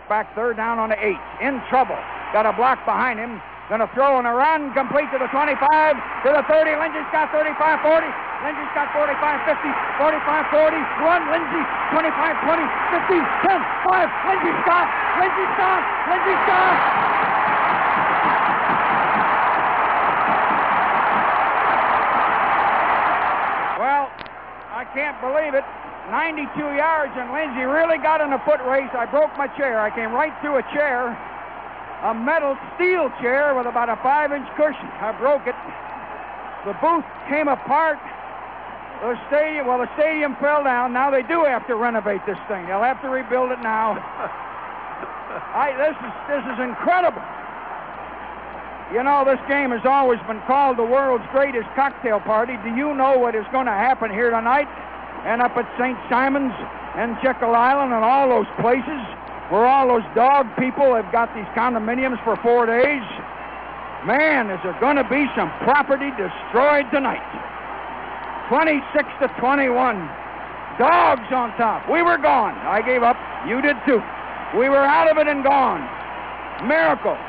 back, third down on the 8. In trouble. Got a block behind him. Going to throw and a run, complete to the 25, to the 30. Lindsey Scott, 35, 40. Lindsey Scott, 45, 50, 45, 40. Run, Lindsey, 25, 20, 50, 10, 5. Lindsey Scott, Lindsey Scott, Lindsey Scott. Well, I can't believe it. 92 yards, and Lindsey really got in a foot race. I broke my chair. I came right through a chair, a metal steel chair with about a 5-inch cushion. I broke it. The booth came apart. The stadium fell down. Now they do have to renovate this thing. They'll have to rebuild it now. This is incredible. You know, this game has always been called the world's greatest cocktail party. Do you know what is going to happen here tonight? And up at St. Simon's and Jekyll Island and all those places where all those dog people have got these condominiums for 4 days. Man, is there going to be some property destroyed tonight. 26-21. Dogs on top. We were gone. I gave up. You did too. We were out of it and gone. Miracle.